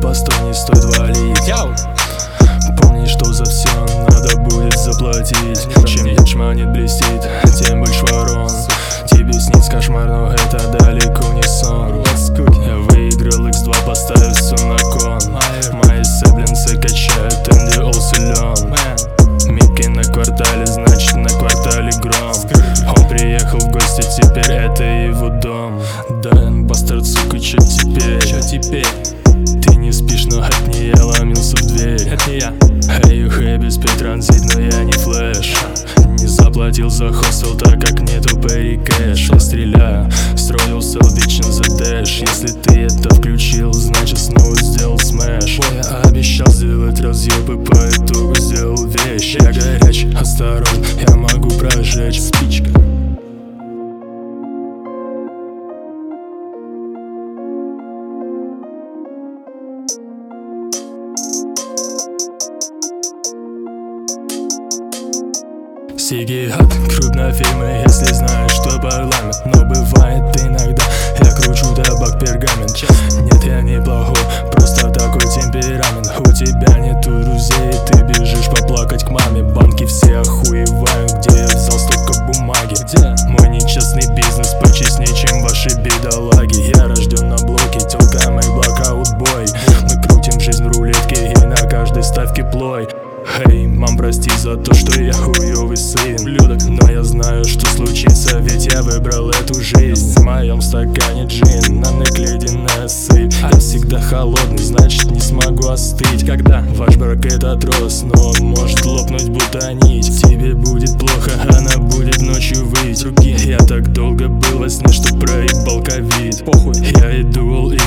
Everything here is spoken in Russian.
постой, не стоит валить. Помни, что за все надо будет заплатить. Чем ярче монет блестит, тем больше ворон. Тебе снится кошмар, но это далеко не сон. Я выиграл x2, поставив все на кон. Мои саблинцы качают, НДО силен. Микки на квартале, значит на квартале гром. Он приехал в гости, теперь это его дом. Да, бастард, сука, чё теперь? Ты не спишь, но от нее ломился в дверь. Это не я. Эй, без транзит, но я не флэш. Не заплатил за хостел, так как нету пэри кэш. Я стреляю, строился бичен за дэш. Если ты это включил, значит снова сделал смэш. Я обещал сделать разъеб и по итогу сделал вещь. Я горяч, осторожен, я могу прожечь. Спичка. Сигиат, крупно фильмы, если знаешь, что парламент. Но бывает иногда, я кручу табак пергамент. Нет, я не плохой, просто такой темперамент. У тебя нету друзей, ты бежишь поплакать к маме. Банки все охуевают, где я взял столько бумаги. Мой нечестный бизнес почестнее, чем ваши бедолаги. Я рожден на блоке, тёлка мой блокаут-бой. Мы крутим жизнь в рулетке и на каждой ставке плой. Эй, мам, прости за то, что я хуёвый сын, блюдок. Но я знаю, что случится, ведь я выбрал эту жизнь. В моем стакане джин, на нек ледяная сыпь. Я всегда холодный, значит не смогу остыть. Когда ваш брак это трос, но он может лопнуть будто нить. Тебе будет плохо, она будет ночью выть. Я так долго был во сне, что проебал ковид. Похуй, я иду all